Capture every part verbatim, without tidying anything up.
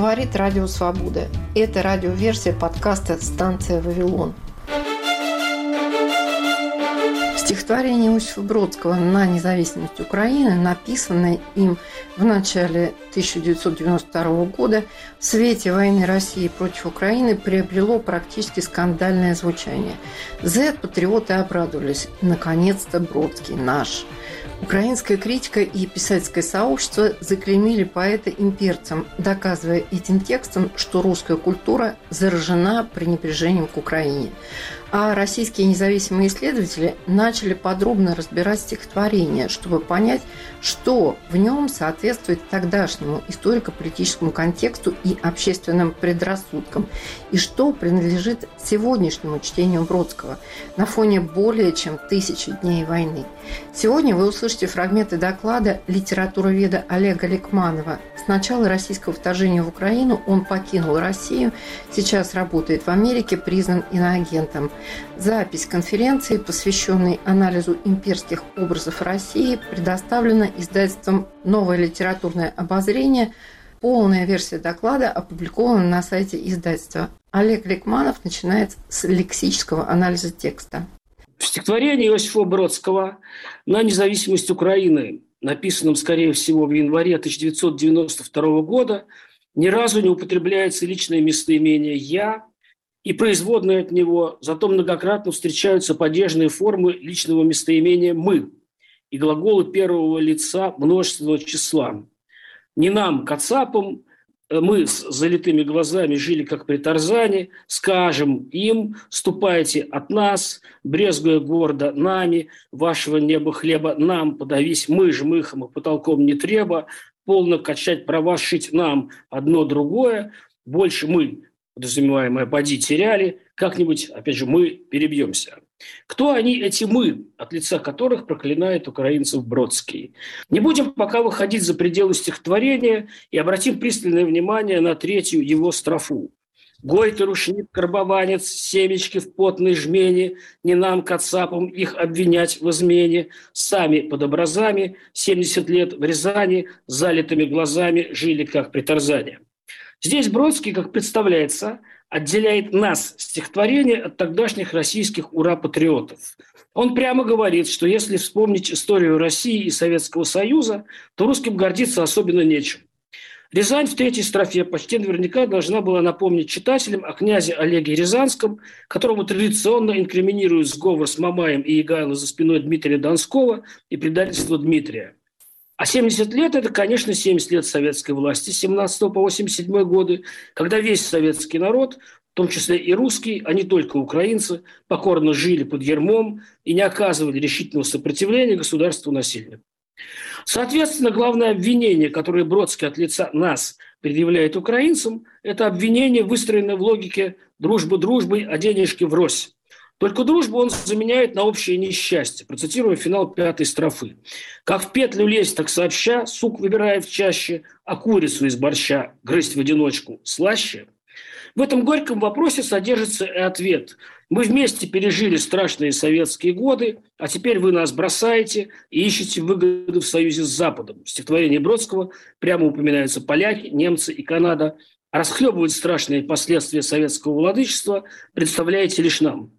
Говорит Радио Свобода. Это радиоверсия подкаста «Станция Вавилон». Стихотворение Иосифа Бродского «На независимость Украины», написанное им в начале тысяча девятьсот девяносто второго года, в свете войны России против Украины приобрело практически скандальное звучание. Зет-патриоты обрадовались. Наконец-то Бродский наш. Украинская критика и писательское сообщество заклеймили поэта имперцем, доказывая этим текстом, что русская культура заражена пренебрежением к Украине. А российские независимые исследователи начали подробно разбирать стихотворение, чтобы понять, что в нем соответствует тогдашнему историко-политическому контексту и общественным предрассудкам, и что принадлежит сегодняшнему чтению Бродского на фоне более чем тысячи дней войны. Сегодня вы услышите фрагменты доклада литературоведа Олега Ликманова. С начала российского вторжения в Украину он покинул Россию, сейчас работает в Америке, признан иноагентом. Запись конференции, посвященной анализу имперских образов России, предоставлена издательством «Новое литературное обозрение». Полная версия доклада опубликована на сайте издательства. Олег Ликманов начинает с лексического анализа текста. В стихотворении Иосифа Бродского «На независимость Украины», написанном, скорее всего, в январе тысяча девятьсот девяносто второго года, ни разу не употребляется личное местоимение «я», и производные от него, зато многократно встречаются падежные формы личного местоимения «мы» и глаголы первого лица множественного числа. Не нам, кацапам, мы с залитыми глазами жили, как при Тарзане, скажем им, ступайте от нас, брезгуя гордо нами, вашего неба хлеба нам подавись, мы жмыхом и потолком не треба, полно качать права шить нам одно другое, больше мы, подразумеваемое «поди» теряли, как-нибудь, опять же, мы перебьемся. Кто они, эти «мы», от лица которых проклинает украинцев Бродский? Не будем пока выходить за пределы стихотворения и обратим пристальное внимание на третью его строфу. «Гой ты, рушник, карбованец, семечки в потной жмене, не нам, кацапам, их обвинять в измене, сами под образами, семьдесят лет в Рязани, с залитыми глазами жили, как при Тарзане». Здесь Бродский, как представляется, отделяет нас, стихотворение, от тогдашних российских ура-патриотов. Он прямо говорит, что если вспомнить историю России и Советского Союза, то русским гордиться особенно нечем. Рязань в третьей строфе почти наверняка должна была напомнить читателям о князе Олеге Рязанском, которому традиционно инкриминируют сговор с Мамаем и Егайло за спиной Дмитрия Донского и предательство Дмитрия. А семьдесят лет – это, конечно, семьдесят лет советской власти с семнадцатого по восемьдесят седьмой годы, когда весь советский народ, в том числе и русский, а не только украинцы, покорно жили под ярмом и не оказывали решительного сопротивления государству насилия. Соответственно, главное обвинение, которое Бродский от лица нас предъявляет украинцам, это обвинение, выстроенное в логике «дружба дружбой, а денежки врозь». Только дружбу он заменяет на общее несчастье. Процитирую финал пятой строфы. «Как в петлю лезть, так сообща, сук выбирает чаще, а курицу из борща грызть в одиночку слаще». В этом горьком вопросе содержится и ответ. Мы вместе пережили страшные советские годы, а теперь вы нас бросаете и ищете выгоды в союзе с Западом. В стихотворении Бродского прямо упоминаются поляки, немцы и Канада. А расхлебывать страшные последствия советского владычества представляете лишь нам.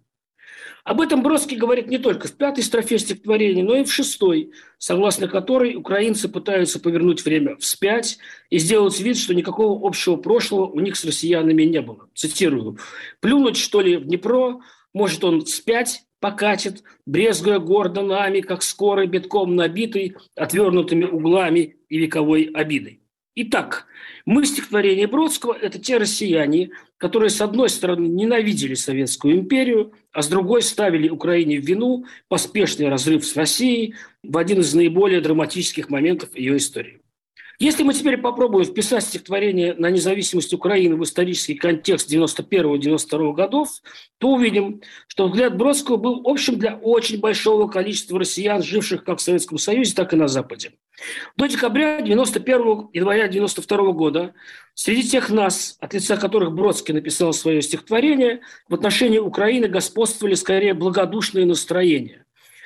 Об этом Бродский говорит не только в пятой строфе стихотворения, но и в шестой, согласно которой украинцы пытаются повернуть время вспять и сделать вид, что никакого общего прошлого у них с россиянами не было. Цитирую. «Плюнуть, что ли, в Днепро, может он вспять покатит, брезгуя гордо нами, как скорый битком набитый, отвернутыми углами и вековой обидой». Итак, мы, стихотворение Бродского, это те россияне, которые, с одной стороны, ненавидели Советскую империю, а с другой ставили Украине в вину поспешный разрыв с Россией в один из наиболее драматических моментов ее истории. Если мы теперь попробуем вписать стихотворение «На независимость Украины» в исторический контекст девяносто первого - девяносто второго годов, то увидим, что взгляд Бродского был общим для очень большого количества россиян, живших как в Советском Союзе, так и на Западе. До декабря девяносто первого - января девяносто второго года среди тех нас, от лица которых Бродский написал свое стихотворение, в отношении Украины господствовали скорее благодушные настроения.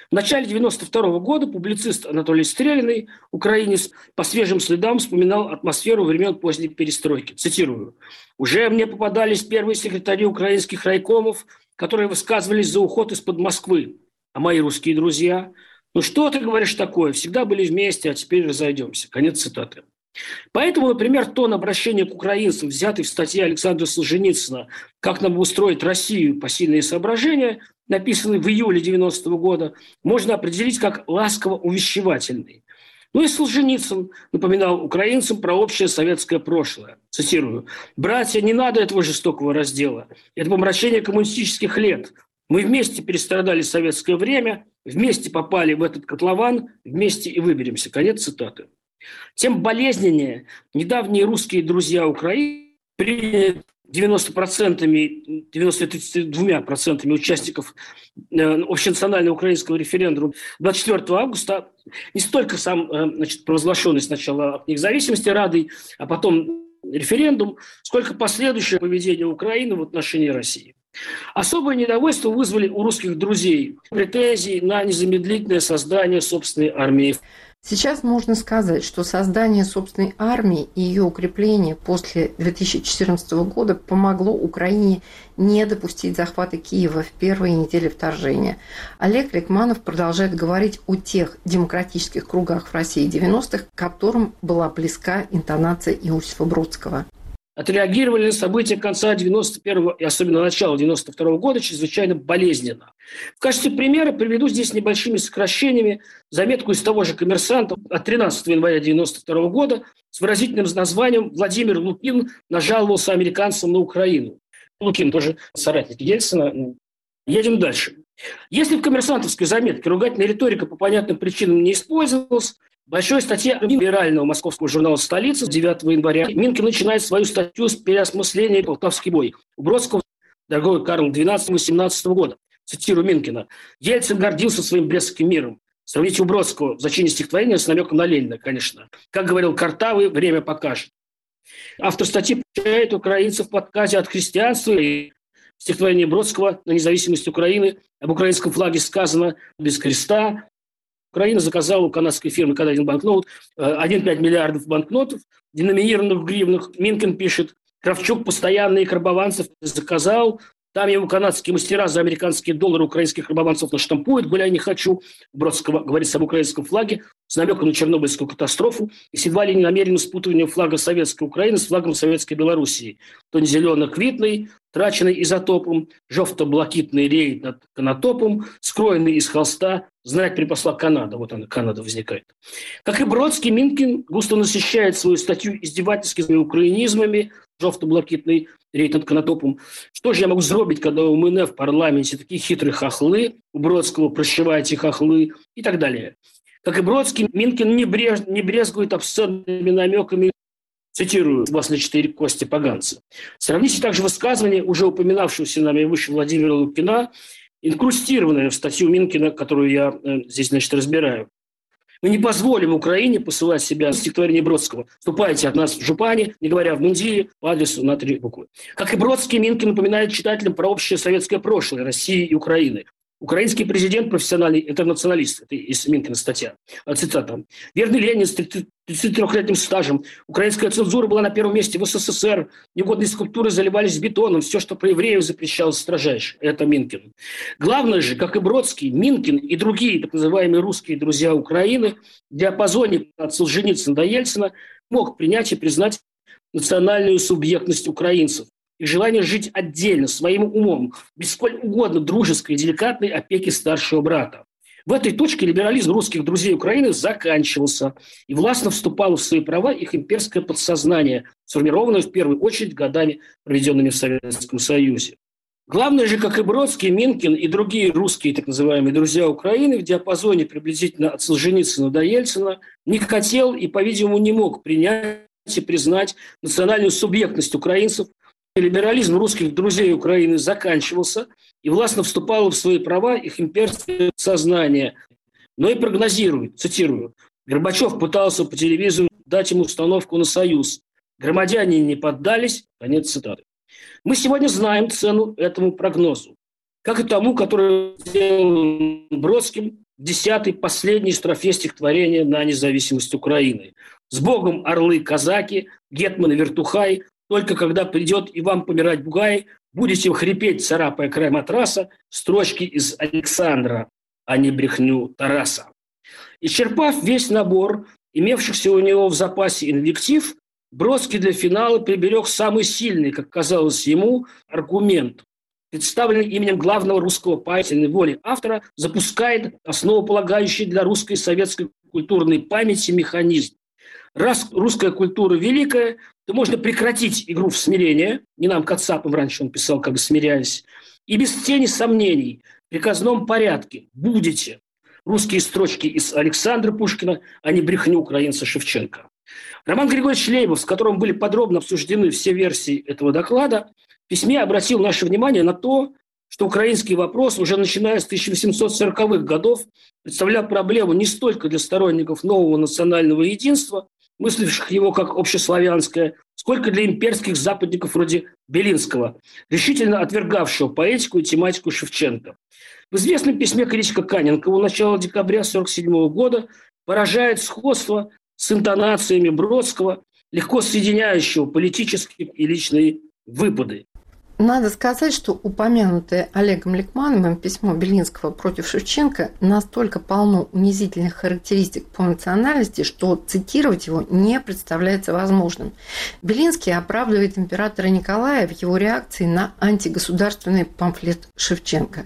В начале девяносто второго года публицист Анатолий Стрелянный, украинец, по свежим следам вспоминал атмосферу времен поздней перестройки. Цитирую. «Уже мне попадались первые секретари украинских райкомов, которые высказывались за уход из-под Москвы. А мои русские друзья? Ну что ты говоришь такое? Всегда были вместе, а теперь разойдемся». Конец цитаты. Поэтому, например, тон обращения к украинцам, взятый в статье Александра Солженицына «Как нам устроить Россию. Посильные соображения», написанный в июле девяностого года, можно определить как ласково-увещевательный. Ну и Солженицын напоминал украинцам про общее советское прошлое. Цитирую. «Братья, не надо этого жестокого раздела. Это помрачение коммунистических лет. Мы вместе перестрадали советское время, вместе попали в этот котлован, вместе и выберемся». Конец цитаты. Тем болезненнее недавние русские друзья Украины приняли девяноста процентами, девяноста двумя процентами участников общенационального украинского референдума двадцать четвёртого августа не столько сам, значит, провозглашенный сначала независимости Радой, а потом референдум, сколько последующее поведение Украины в отношении России. Особое недовольство вызвали у русских друзей претензии на незамедлительное создание собственной армии. Сейчас можно сказать, что создание собственной армии и ее укрепление после две тысячи четырнадцатого года помогло Украине не допустить захвата Киева в первые недели вторжения. Олег Ликманов продолжает говорить о тех демократических кругах в России девяностых, к которым была близка интонация Иосифа Бродского. Отреагировали на события конца девяносто первого и особенно начала девяносто второго года чрезвычайно болезненно. В качестве примера приведу здесь небольшими сокращениями заметку из того же «Коммерсанта» от тринадцатого января девяносто второго года с выразительным названием «Владимир Лукин нажаловался американцам на Украину». Лукин тоже соратник Ельцина. Едем дальше. Если в коммерсантовской заметке ругательная риторика по понятным причинам не использовалась, в большой статье либерального московского журнала «Столица» девятого января Минкин начинает свою статью с переосмысления «Полтавский бой». У Бродского, дорогой Карл, двенадцатого-семнадцатого года. Цитирую Минкина. «Ельцин гордился своим Брестским миром». Сравните у Бродского в зачине стихотворения с намеком на Ленина, конечно. Как говорил Картавый, время покажет. Автор статьи получает украинцев в отказе от христианства. И в стихотворении Бродского на независимость Украины об украинском флаге сказано «без креста». Украина заказала у канадской фирмы «Канадин банкноут» один целых пять миллиардов банкнотов, деноминированных в гривнах. Минкин пишет, Кравчук постоянные карбованцев заказал, там ему канадские мастера за американские доллары украинских рабованцев наштампуют, гуляй не хочу. Бродского говорится об украинском флаге с намеком на Чернобыльскую катастрофу и с едва ли не намеренным спутыванием флага Советской Украины с флагом Советской Белоруссии. То не зелено-квитный, траченный изотопом, жовто-блакитный рейд над Конотопом, скроенный из холста, знать припасла Канада. Вот она, Канада возникает. Как и Бродский, Минкин густо насыщает свою статью издевательскими украинизмами, жовто-блакитный рейд над Конотопом. Что же я могу сделать, когда у мене в парламенте такие хитрые хохлы, у Бродского прощевайте хохлы и так далее. Как и Бродский, Минкин не, бреж... не брезгует обсценными намеками, цитирую, вас на четыре кости поганца. Сравните также высказывание уже упоминавшегося нами выше Владимира Лукина, инкрустированное в статью Минкина, которую я э, здесь, значит, разбираю. Мы не позволим Украине посылать себя в стихотворение Бродского. Ступайте от нас в жупане, не говоря в мундире, по адресу на три буквы. Как и Бродский, Минкин напоминает читателям про общее советское прошлое России и Украины. Украинский президент – профессиональный интернационалист. Это из Минкина статья. Цитата. «Верный Ленин с тридцатитрёхлетним стажем. Украинская цензура была на первом месте в СССР. Негодные скульптуры заливались бетоном. Все, что про евреев запрещалось строжайше». Это Минкин. Главное же, как и Бродский, Минкин и другие так называемые русские друзья Украины в диапазоне от Солженицына до Ельцина мог принять и признать национальную субъектность украинцев. Их желание жить отдельно, своим умом, без сколь угодно дружеской и деликатной опеки старшего брата. В этой точке либерализм русских друзей Украины заканчивался, и властно вступало в свои права их имперское подсознание, сформированное в первую очередь годами, проведенными в Советском Союзе. Главное же, как и Бродский, Минкин и другие русские так называемые друзья Украины в диапазоне приблизительно от Солженицына до Ельцина не хотел и, по-видимому, не мог принять и признать национальную субъектность украинцев. Либерализм русских друзей Украины заканчивался, и властно вступало в свои права их имперское сознание. Но и прогнозирует, цитирую, Горбачев пытался по телевизору дать ему установку на союз. Громадяне не поддались, конец цитаты. Мы сегодня знаем цену этому прогнозу. Как и тому, который сделал Бродским, в десятой, последней строфе стихотворения «На независимость Украины». «С Богом, орлы, казаки, гетманы, вертухай, только когда придет и вам помирать бугай, будете хрипеть, царапая край матраса, строчки из Александра, а не брехню Тараса». Исчерпав весь набор имевшихся у него в запасе инвектив, Бродский для финала приберег самый сильный, как казалось ему, аргумент. Представленный именем главного русского поэта воли автора, запускает основополагающий для русской и советской культурной памяти механизм. Раз русская культура великая, то можно прекратить игру в смирение, не нам кацапам раньше он писал, как бы смиряясь, и без тени сомнений в приказном порядке будете русские строчки из Александра Пушкина, а не брехню украинца Шевченко. Роман Григорьевич Лейбов, с которым были подробно обсуждены все версии этого доклада, в письме обратил наше внимание на то, что украинский вопрос уже начиная с тысяча восемьсот сороковых годов представлял проблему не столько для сторонников нового национального единства, мысливших его как общеславянское, сколько для имперских западников вроде Белинского, решительно отвергавшего поэтику и тематику Шевченко. В известном письме критика Каненкову начала декабря тысяча девятьсот сорок седьмого года поражает сходство с интонациями Бродского, легко соединяющего политические и личные выпады. Надо сказать, что упомянутое Олегом Ликмановым письмо Белинского против Шевченко настолько полно унизительных характеристик по национальности, что цитировать его не представляется возможным. Белинский оправдывает императора Николая в его реакции на антигосударственный памфлет Шевченко.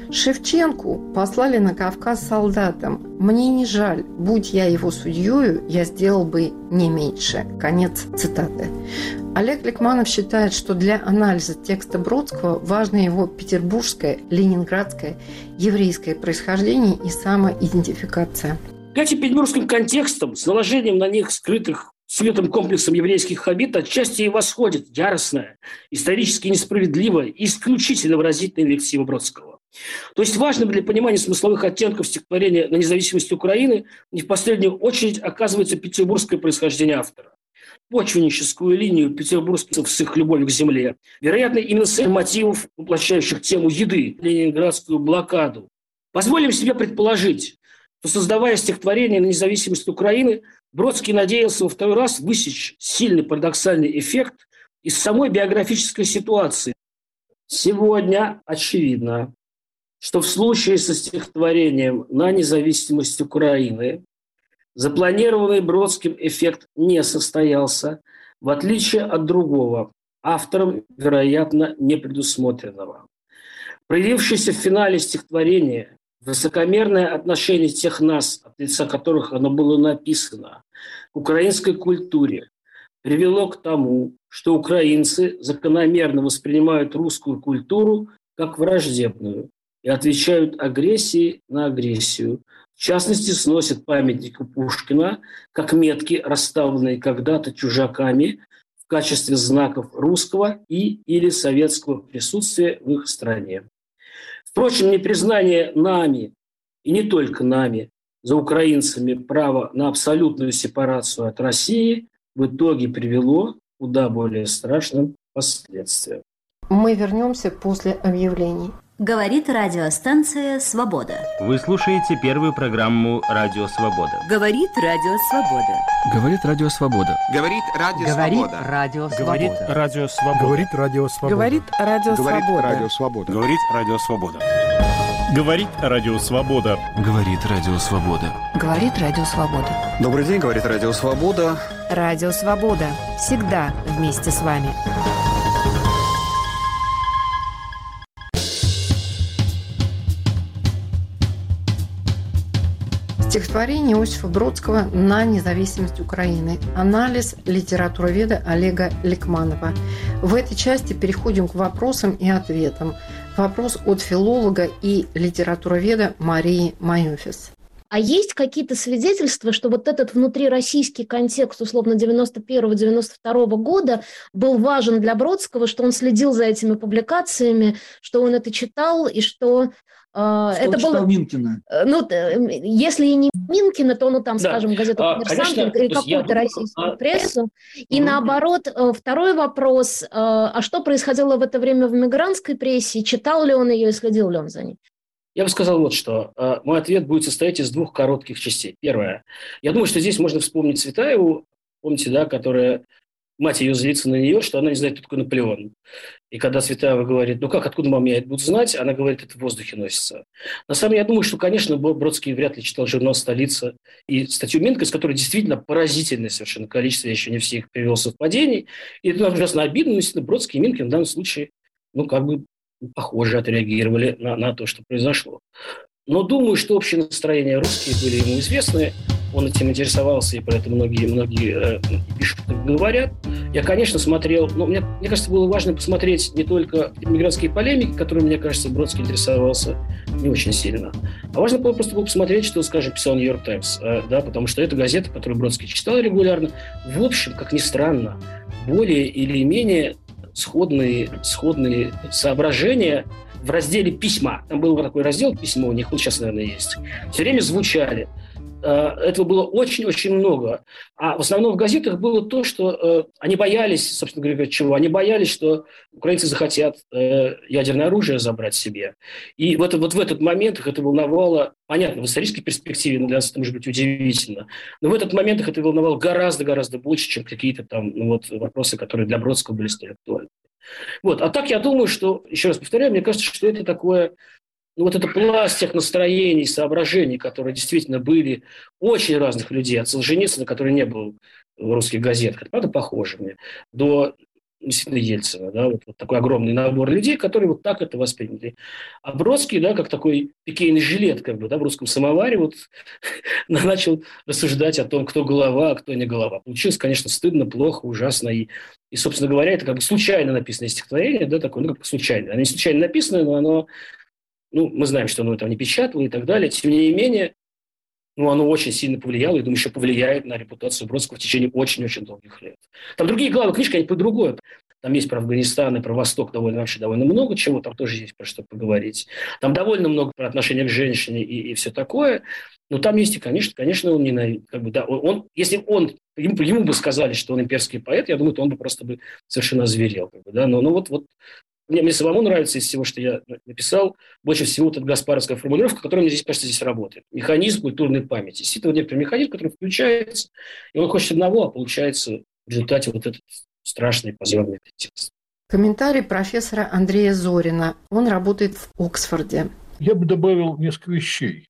«Шевченку послали на Кавказ солдатам. Мне не жаль. Будь я его судьёю, я сделал бы не меньше». Конец цитаты. Олег Ликманов считает, что для анализа текста Бродского важно его петербургское, ленинградское, еврейское происхождение и самоидентификация. Этим петербургским контекстом, с наложением на них скрытых скрытым комплексом еврейских обид, отчасти и восходит яростная, исторически несправедливая и исключительно выразительная инвектива Бродского. То есть важным для понимания смысловых оттенков стихотворения «На независимость Украины» не в последнюю очередь оказывается петербургское происхождение автора. Почвенническую линию петербургцев с их любовью к земле. Вероятно, именно с мотивов, воплощающих тему еды, ленинградскую блокаду. Позволим себе предположить, что, создавая стихотворение «На независимость Украины», Бродский надеялся во второй раз высечь сильный парадоксальный эффект из самой биографической ситуации. Сегодня очевидно, что в случае со стихотворением «На независимость Украины» запланированный Бродским эффект не состоялся, в отличие от другого, автором, вероятно, не предусмотренного. Проявившееся в финале стихотворения высокомерное отношение тех нас, от лица которых оно было написано, к украинской культуре, привело к тому, что украинцы закономерно воспринимают русскую культуру как враждебную и отвечают агрессией на агрессию. В частности, сносят памятник Пушкина как метки, расставленные когда-то чужаками в качестве знаков русского и или советского присутствия в их стране. Впрочем, непризнание нами, и не только нами, за украинцами права на абсолютную сепарацию от России в итоге привело к куда более страшным последствиям. Мы вернемся после объявлений. Говорит радиостанция «Свобода». Вы слушаете первую программу «Радио Свобода». Говорит Радио Свобода. Говорит Радио Свобода. Говорит Радио Свобода. Говорит Радио Свобода. Говорит Радио Свобода. Говорит Радио Свобода. Говорит Радио Свобода. Говорит Радио Свобода. Говорит Радио Свобода. Говорит Радио Свобода. Добрый день, говорит Радио Свобода. Радио Свобода. Всегда вместе с вами. Стихотворение Иосифа Бродского «На независимость Украины». Анализ литературоведа Олега Ликманова. В этой части переходим к вопросам и ответам. Вопрос от филолога и литературоведа Марии Майофис. А есть какие-то свидетельства, что вот этот внутрироссийский контекст, условно, девяносто первого - девяносто второго года был важен для Бродского, что он следил за этими публикациями, что он это читал, и что... Что это было Минкина. Ну, если и не Минкина, то, ну, там, да. скажем, газету «Коммерсант» а, или какую-то российскую а... прессу. И mm-hmm. наоборот, второй вопрос, а что происходило в это время в мигрантской прессе, читал ли он ее и следил ли он за ней? Я бы сказал вот что. Мой ответ будет состоять из двух коротких частей. Первое. Я думаю, что здесь можно вспомнить Цветаеву, помните, да, которая... Мать ее злится на нее, что она не знает, кто такой Наполеон. И когда Цветаева говорит, ну как, откуда мама я это буду знать, она говорит, это в воздухе носится. На самом деле, я думаю, что, конечно, Бродский вряд ли читал журнал «Столица» и статью Минка, из которой действительно поразительное совершенно количество, я еще не всех привел совпадений. И это ужасно обидно, но, естественно, Бродский и Минкин в данном случае, ну, как бы похоже отреагировали на, на то, что произошло. Но думаю, что общие настроения русские были ему известны. Он этим интересовался, и про это многие-многие э, пишут и говорят. Я, конечно, смотрел... Но мне, мне кажется, было важно посмотреть не только мигрантские полемики, которыми, мне кажется, Бродский интересовался не очень сильно. А важно было просто было посмотреть, что, скажем, писал «Нью-Йорк Таймс». Э, да, потому что это газета, которую Бродский читал регулярно. В общем, как ни странно, более или менее сходные, сходные соображения в разделе «Письма». Там был такой раздел «Письмо», у них он сейчас, наверное, есть. Все время звучали. Этого было очень-очень много. А в основном в газетах было то, что э, они боялись, собственно говоря, чего? Они боялись, что украинцы захотят э, ядерное оружие забрать себе. И вот, вот в этот момент их это волновало, понятно, в исторической перспективе, для нас это может быть удивительно, но в этот момент их это волновало гораздо-гораздо больше, чем какие-то там ну, вот, вопросы, которые для Бродского были столь актуальны. Вот. А так я думаю, что, еще раз повторяю, мне кажется, что это такое... Ну, вот это пласт тех настроений, соображений, которые действительно были очень разных людей, от Солженицына, который не был в русских газетах, это правда похоже мне, до действительно Ельцина, да, вот, вот такой огромный набор людей, которые вот так это восприняли. А Бродский, да, как такой пикейный жилет, как бы, да, в русском самоваре, вот начал рассуждать о том, кто голова, а кто не голова. Получилось, конечно, стыдно, плохо, ужасно, и, и собственно говоря, это как бы случайно написанное стихотворение, да, такое, ну, как случайно. Оно не случайно написано, но оно Ну, мы знаем, что оно там не печатало и так далее. Тем не менее, ну, оно очень сильно повлияло, и, думаю, еще повлияет на репутацию Бродского в течение очень-очень долгих лет. Там другие главы книжки, они по другое. Там есть про Афганистан и про Восток довольно, вообще довольно много чего, там тоже есть про что поговорить. Там довольно много про отношения к женщине и, и все такое. Но там есть и, конечно, конечно, он ненавидит. Как бы, да, он, он, если он, ему, ему бы сказали, что он имперский поэт, я думаю, то он бы просто бы совершенно озверел. Как бы, да? Но, но вот, вот Мне, мне самому нравится из всего, что я написал, больше всего вот эта гаспаровская формулировка, которая мне здесь, кажется, здесь работает. Механизм культурной памяти. Действительно, вот некоторый механизм, который включается, и он хочет одного, а получается в результате вот этот страшный позорный текст. Комментарий профессора Андрея Зорина. Он работает в Оксфорде. Я бы добавил несколько вещей.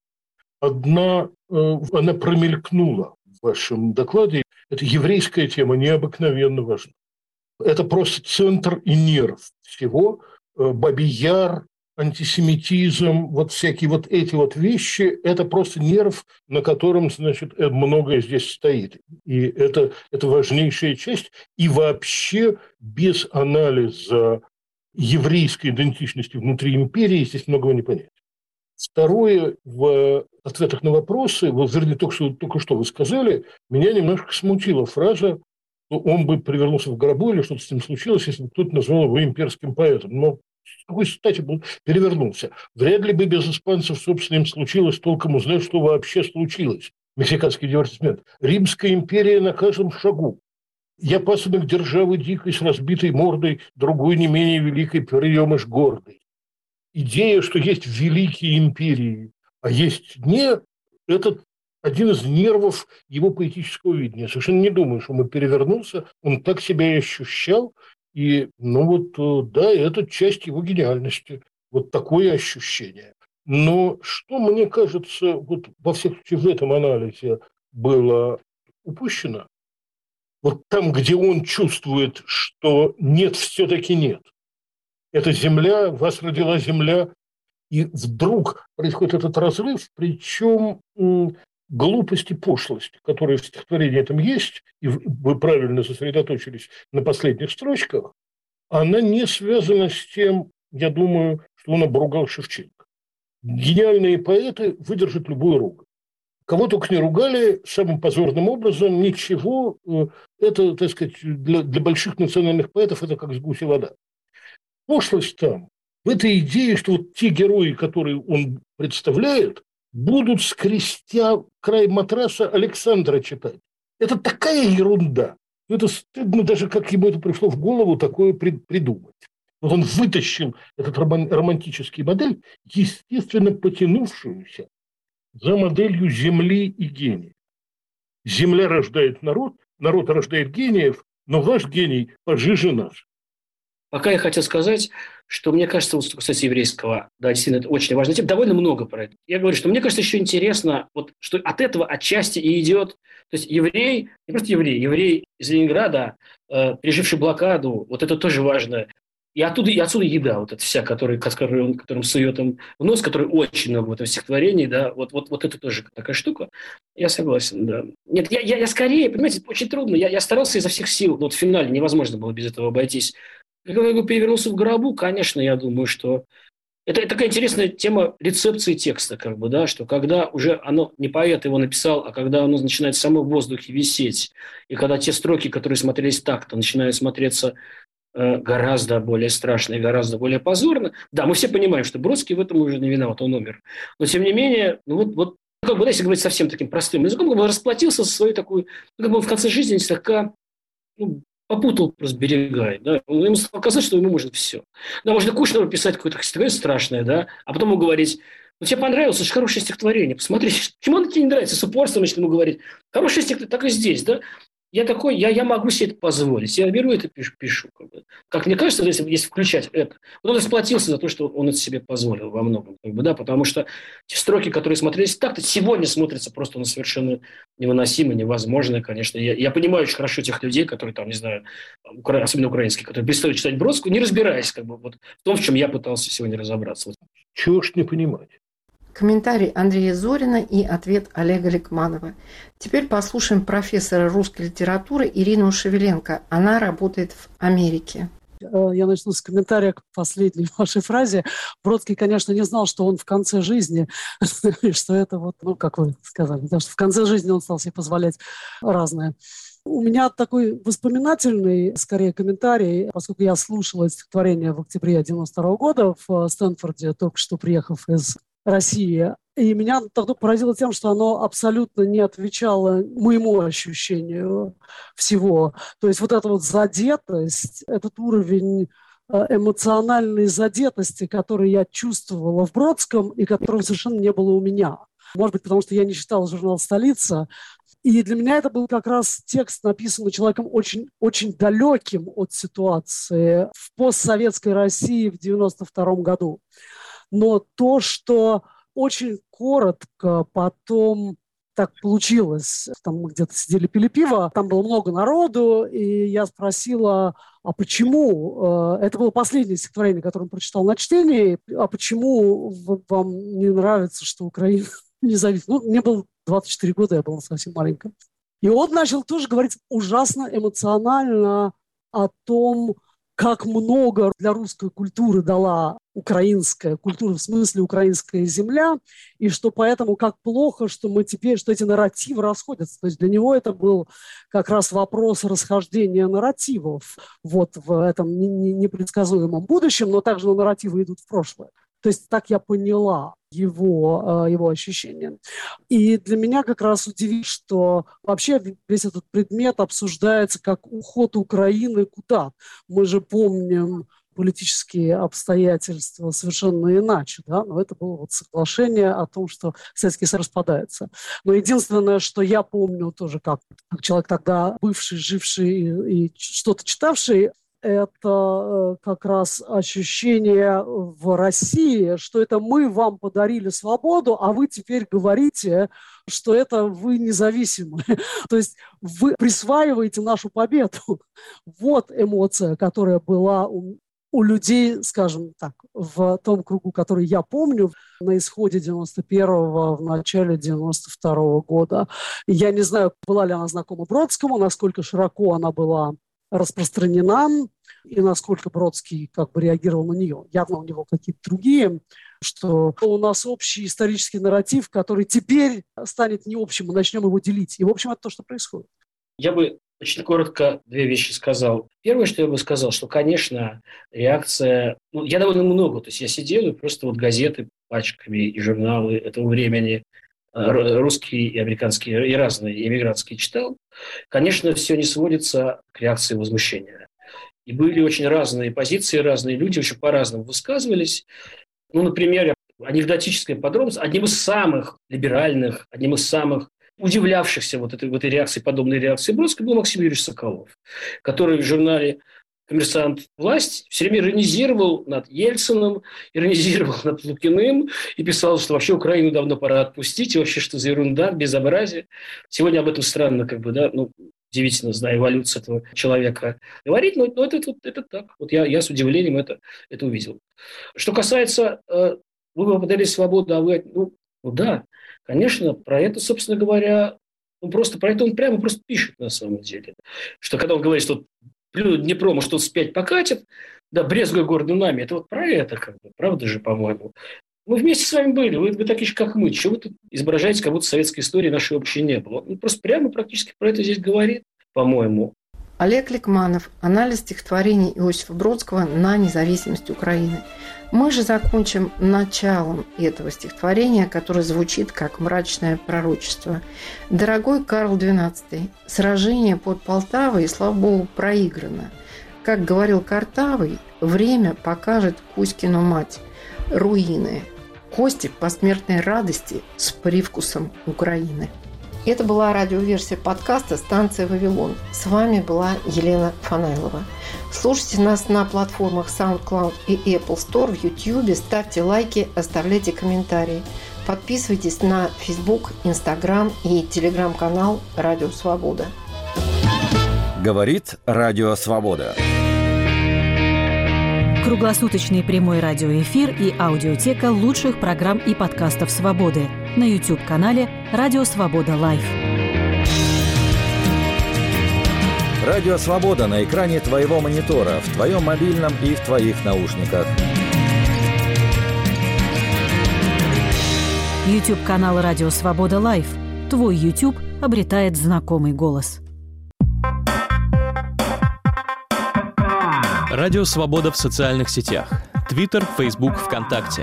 Одна, она промелькнула в вашем докладе. Это еврейская тема необыкновенно важна. Это просто центр и нерв всего. Бабий Яр, антисемитизм, вот всякие вот эти вот вещи, это просто нерв, на котором, значит, многое здесь стоит. И это, это важнейшая часть. И вообще без анализа еврейской идентичности внутри империи здесь многого не понять. Второе, в ответах на вопросы, вот, вернее, только что, только что вы сказали, меня немножко смутила фраза, что он бы перевернулся в гробу или что-то с ним случилось, если бы кто-то назвал его имперским поэтом. Но с какой стати бы он перевернулся? Вряд ли бы без испанцев, собственно, им случилось толком узнать, что вообще случилось. Мексиканский дивертисмент. Римская империя на каждом шагу. Я пасынок державы дикой с разбитой мордой, другой не менее великой приемыш гордый. Идея, что есть великие империи, а есть не, это один из нервов его поэтического видения. Совершенно не думаю, что он перевернулся, он так себя и ощущал. И, ну вот, да, это часть его гениальности. Вот такое ощущение. Но что, мне кажется, вот во всех случаях в этом анализе было упущено, вот там, где он чувствует, что нет, все-таки нет. Это земля, вас родила земля, и вдруг происходит этот разрыв, причем глупость и пошлость, которые в стихотворении этом есть, и вы правильно сосредоточились на последних строчках, она не связана с тем, я думаю, что он обругал Шевченко. Гениальные поэты выдержат любую ругань. Кого только не ругали самым позорным образом, ничего, это, так сказать, для, для больших национальных поэтов это как с гуся вода. Пошлость там, в этой идее, что вот те герои, которые он представляет, будут, скрестя край матраса, Александра читать. Это такая ерунда. Это стыдно даже, как ему это пришло в голову, такое придумать. Вот он вытащил этот романтический модель, естественно, потянувшуюся за моделью земли и гения. Земля рождает народ, народ рождает гениев, но ваш гений пожиже наш. Пока я хотел сказать, что мне кажется, вот, кстати, еврейского, да, действительно, это очень важная тема, довольно много про это. Я говорю, что мне кажется, еще интересно, вот, что от этого отчасти и идет, то есть еврей, не просто еврей, еврей из Ленинграда, э, переживший блокаду, вот это тоже важно. И оттуда, и отсюда еда, вот эта вся, которая, которую он, которым сует им в нос, которой очень много в этом стихотворении, да, вот, вот, вот это тоже такая штука. Я согласен, да. Нет, я, я, я скорее, понимаете, очень трудно, я, я старался изо всех сил, но вот в финале невозможно было без этого обойтись. Когда я бы перевернулся в гробу, конечно, я думаю, что это, это такая интересная тема рецепции текста, как бы, да, что когда уже оно, не поэт его написал, а когда оно начинает само в воздухе висеть, и когда те строки, которые смотрелись так-то, начинают смотреться э, гораздо более страшно и гораздо более позорно. Да, мы все понимаем, что Бродский в этом уже не виноват, он умер. Но, тем не менее, ну вот, вот как бы, да, если говорить совсем таким простым языком, как бы он расплатился за свою такую, ну, как бы он в конце жизни слегка, ну, попутал просто берега, да, ему стало казаться, что ему можно все. Да, можно Кушнеру писать какое-то стихотворение страшное, да, а потом ему говорить, ну, тебе понравилось, это же хорошее стихотворение, посмотри, почему оно тебе не нравится, с упорством начнет ему говорить, хорошее стихотворение, так и здесь, да, я такой, я, я могу себе это позволить, я беру это пишу, пишу как бы. Как мне кажется, если, если включать это, он расплатился за то, что он это себе позволил во многом, как бы, да, потому что те строки, которые смотрелись так-то, сегодня смотрятся просто на совершенно невыносимо, невозможно, конечно. Я, я понимаю очень хорошо тех людей, которые там, не знаю, укра... особенно украинские, которые перестали читать Бродскую, не разбираясь как бы, вот, в том, в чем я пытался сегодня разобраться. Чего ж не понимать? Комментарий Андрея Зорина и ответ Олега Ликманова. Теперь послушаем профессора русской литературы Ирину Шевеленко. Она работает в Америке. Я начну с комментария к последней вашей фразе. Бродский, конечно, не знал, что он в конце жизни, что это вот, ну, как вы сказали, потому что в конце жизни он стал себе позволять разное. У меня такой воспоминательный, скорее, комментарий, поскольку я слушала стихотворение в октябре девяносто второго года в Стэнфорде, только что приехав из России. И меня тогда поразило тем, что оно абсолютно не отвечало моему ощущению всего. То есть вот эта вот задетость, этот уровень эмоциональной задетости, который я чувствовала в Бродском и которого совершенно не было у меня. Может быть, потому что я не читала журнал «Столица». И для меня это был как раз текст, написанный человеком очень, очень далеким от ситуации в постсоветской России в девяносто втором году. Но то, что очень коротко потом так получилось, там мы где-то сидели, пили пиво, там было много народу, и я спросила, а почему, это было последнее стихотворение, которое он прочитал на чтении, а почему вам не нравится, что Украина независима? Ну, мне было двадцать четыре года, я была совсем маленькая. И он начал тоже говорить ужасно эмоционально о том, как много для русской культуры дала украинская культура, в смысле украинская земля, и что поэтому как плохо, что мы теперь, что эти нарративы расходятся. То есть для него это был как раз вопрос расхождения нарративов вот в этом непредсказуемом будущем, но также нарративы идут в прошлое. То есть так я поняла его, его ощущения. И для меня как раз удивительно, что вообще весь этот предмет обсуждается как уход Украины куда. Мы же помним политические обстоятельства совершенно иначе, да, но это было вот соглашение о том, что Советский Союз распадается. Но единственное, что я помню тоже как, как человек тогда бывший, живший и, и что-то читавший, это как раз ощущение в России, что это мы вам подарили свободу, а вы теперь говорите, что это вы независимы. То есть вы присваиваете нашу победу. Вот эмоция, которая была у, у людей, скажем так, в том кругу, который я помню, на исходе девяносто первого, в начале девяносто второго года. Я не знаю, была ли она знакома Бродскому, насколько широко она была распространена, и насколько Бродский как бы реагировал на нее. Явно у него какие-то другие, что у нас общий исторический нарратив, который теперь станет не общим, мы начнем его делить. И, в общем, это то, что происходит. Я бы очень коротко две вещи сказал. Первое, что я бы сказал, что, конечно, реакция... Ну, я довольно много, то есть я сидел и просто вот газеты пачками и журналы этого времени, русские и американские, и разные, эмигрантские читал. Конечно, все не сводится к реакции возмущения. И были очень разные позиции, разные люди очень по-разному высказывались. Ну, например, анекдотическая подробность. Одним из самых либеральных, одним из самых удивлявшихся вот этой, вот этой реакции, подобной реакции Бродского был Максим Юрьевич Соколов, который в журнале «Коммерсант. Власть» все время иронизировал над Ельциным, иронизировал над Лукиным и писал, что вообще Украину давно пора отпустить, и вообще что за ерунда, безобразие. Сегодня об этом странно, как бы, да, ну, удивительно, да, эволюция этого человека говорить, но, но это, это, это так. Вот я, я с удивлением это, это увидел. Что касается, э, вы попадали в свободу, а вы, ну, ну да, конечно, про это, собственно говоря, ну, просто про это он прямо просто пишет на самом деле. Что когда он говорит, что плюнуть Днепром, что вспять покатит, да, брезгуя гордым нами, это вот про это, как бы, правда же, по-моему. Мы вместе с вами были, вы, вы такие же, как мы. Чего вы тут изображаете, как будто советской истории нашей общей не было? Он просто прямо практически про это здесь говорит, по-моему. Олег Ликманов. Анализ стихотворений Иосифа Бродского на независимость Украины. Мы же закончим началом этого стихотворения, которое звучит как мрачное пророчество. «Дорогой Карл двенадцатый, сражение под Полтавой, слава богу, проиграно. Как говорил Картавый, время покажет Кузькину мать. Руины. Кости посмертной радости с привкусом Украины». Это была радиоверсия подкаста «Станция Вавилон». С вами была Елена Фанайлова. Слушайте нас на платформах SoundCloud и Apple Store, в YouTube, ставьте лайки, оставляйте комментарии. Подписывайтесь на Facebook, Instagram и Telegram-канал «Радио Свобода». Говорит Радио Свобода. Круглосуточный прямой радиоэфир и аудиотека лучших программ и подкастов «Свободы» на YouTube-канале «Радио Свобода Лайв». Радио Свобода на экране твоего монитора, в твоем мобильном и в твоих наушниках. YouTube-канал «Радио Свобода Лайв». Твой YouTube обретает знакомый голос. Радио Свобода в социальных сетях. Твиттер, Фейсбук, ВКонтакте.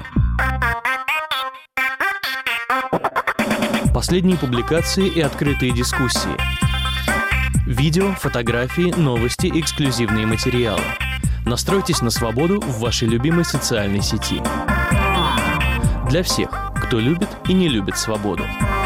Последние публикации и открытые дискуссии. Видео, фотографии, новости, эксклюзивные материалы. Настройтесь на свободу в вашей любимой социальной сети. Для всех, кто любит и не любит свободу.